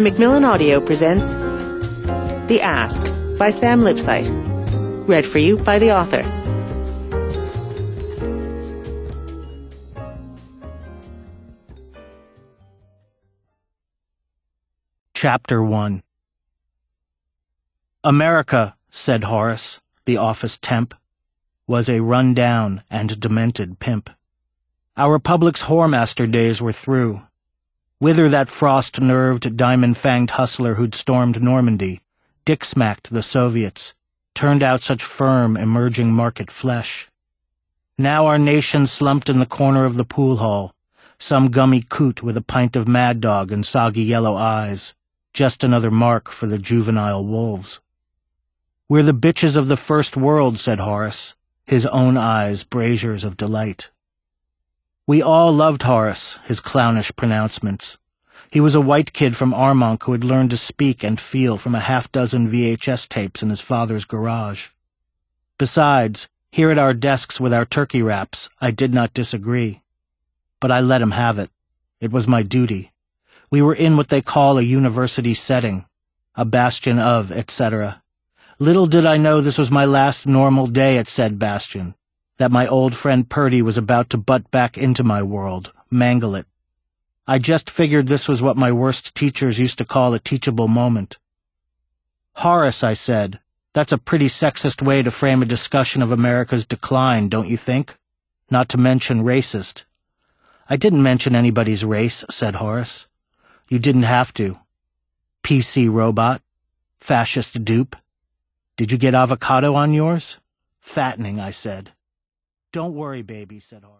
Macmillan Audio presents The Ask by Sam Lipsyte. Read for you by the author. Chapter 1. America, said Horace, the office temp, was a run-down and demented pimp. Our republic's whoremaster days were through. Whither that frost-nerved, diamond-fanged hustler who'd stormed Normandy, dick-smacked the Soviets, turned out such firm, emerging market flesh. Now our nation slumped in the corner of the pool hall, some gummy coot with a pint of Mad Dog and soggy yellow eyes, just another mark for the juvenile wolves. We're the bitches of the first world, said Horace, his own eyes braziers of delight. We all loved Horace, his clownish pronouncements. He was a white kid from Armonk who had learned to speak and feel from a half-dozen VHS tapes in his father's garage. Besides, here at our desks with our turkey wraps, I did not disagree. But I let him have it. It was my duty. We were in what they call a university setting, a bastion of, etc. Little did I know this was my last normal day at said bastion, that my old friend Purdy was about to butt back into my world, mangle it. I just figured this was what my worst teachers used to call a teachable moment. Horace, I said, that's a pretty sexist way to frame a discussion of America's decline, don't you think? Not to mention racist. I didn't mention anybody's race, said Horace. You didn't have to. PC robot. Fascist dupe. Did you get avocado on yours? Fattening, I said. Don't worry, baby, said Horace.